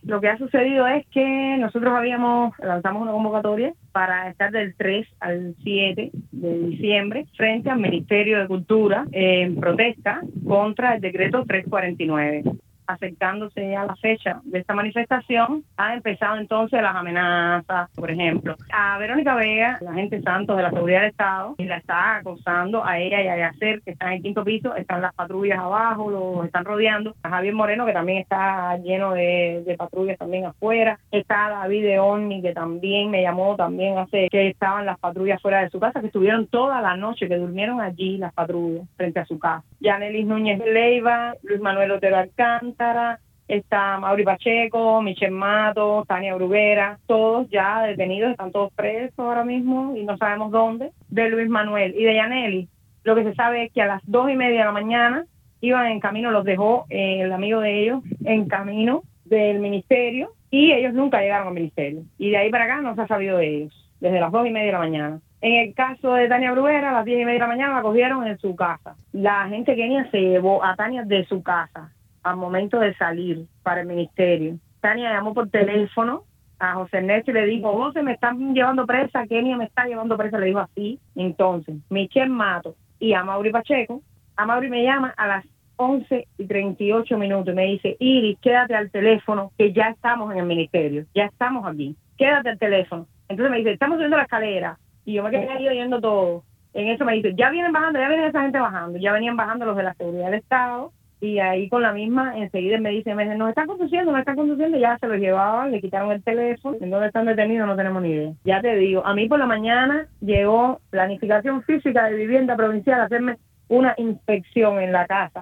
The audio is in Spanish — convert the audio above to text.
Lo que ha sucedido es que nosotros lanzamos una convocatoria para estar del 3 al 7 de diciembre frente al Ministerio de Cultura en protesta contra el decreto 349. Acercándose a la fecha de esta manifestación, han empezado entonces las amenazas. Por ejemplo, a Verónica Vega, la agente Santos de la Seguridad del Estado, y la está acosando a ella y a Yacer, que están en el quinto piso, están las patrullas abajo, los están rodeando. A Javier Moreno, que también está lleno de patrullas también afuera. Está David de Orni, que también me llamó también hace que estaban las patrullas fuera de su casa, que estuvieron toda la noche, que durmieron allí las patrullas frente a su casa. Yanelis Núñez Leiva, Luis Manuel Otero Alcántara, está Mauri Pacheco, Michel Mato, Tania Bruguera, todos ya detenidos, están todos presos ahora mismo y no sabemos dónde. De Luis Manuel y de Yanelis, lo que se sabe es que a las 2:30 de la mañana iban en camino, los dejó el amigo de ellos en camino del ministerio y ellos nunca llegaron al ministerio. Y de ahí para acá no se ha sabido de ellos, desde las 2:30 de la mañana. En el caso de Tania Bruguera, a las 10:30 de la mañana la cogieron en su casa. La agente Kenia se llevó a Tania de su casa al momento de salir para el ministerio. Tania llamó por teléfono a José Ernesto y le dijo: José, me están llevando presa, Kenia me está llevando presa, le dijo así. Entonces, Michel Mato y a Mauri Pacheco, a Mauri me llama a las 11:38 y me dice: Iris, quédate al teléfono, que ya estamos en el ministerio, ya estamos aquí, quédate al teléfono. Entonces me dice: estamos subiendo la escalera, y yo me quedé ahí oyendo todo. En eso me dice: ya vienen bajando, ya viene esa gente bajando, ya venían bajando los de la Seguridad del Estado. Y ahí con la misma, enseguida me dice, nos están conduciendo, ya se los llevaban, le quitaron el teléfono. ¿En dónde están detenidos? No tenemos ni idea. Ya te digo, a mí por la mañana llegó Planificación Física de Vivienda Provincial a hacerme una inspección en la casa.